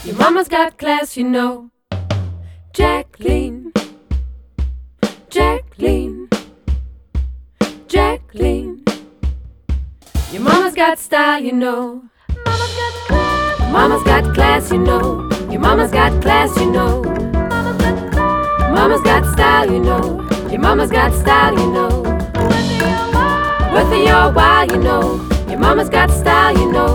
Your mama's got class, you know. Jacqueline, Jacqueline, Jacqueline. Your mama's got style, you know. Mama's got class, you know. Your mama's got class, you know. Mama's got style, you know. Your mama's got style, you know. Worth of your while, you know. Your mama's got style, you know.